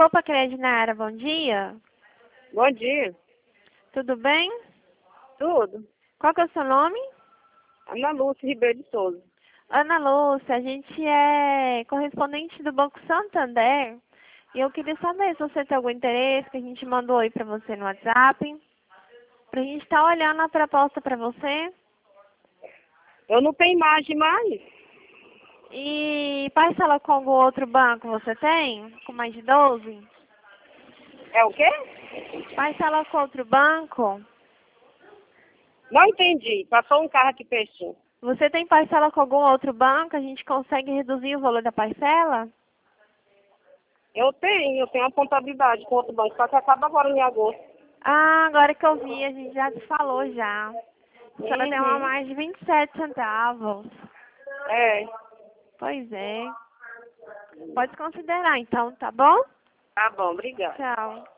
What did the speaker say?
Opa, Credinara, bom dia. Bom dia. Tudo bem? Tudo. Qual que é o seu nome? Ana Lúcia Ribeiro de Souza. Ana Lúcia, a gente é correspondente do Banco Santander. E eu queria saber se você tem algum interesse, que a gente mandou aí pra você no WhatsApp. Pra gente estar olhando a proposta pra você. Eu não tenho imagem mais. E parcela com algum outro banco você tem? Com mais de 12? É o quê? Parcela com outro banco? Não entendi. Passou um carro aqui pertinho. Você tem parcela com algum outro banco? A gente consegue reduzir o valor da parcela? Eu tenho uma contabilidade com outro banco, só que acaba agora em agosto. Ah, agora que eu vi, a gente já te falou já. A senhora tem uma Uhum. mais de 27 centavos. É. Pois é. Pode considerar então, tá bom? Tá bom, obrigada. Tchau.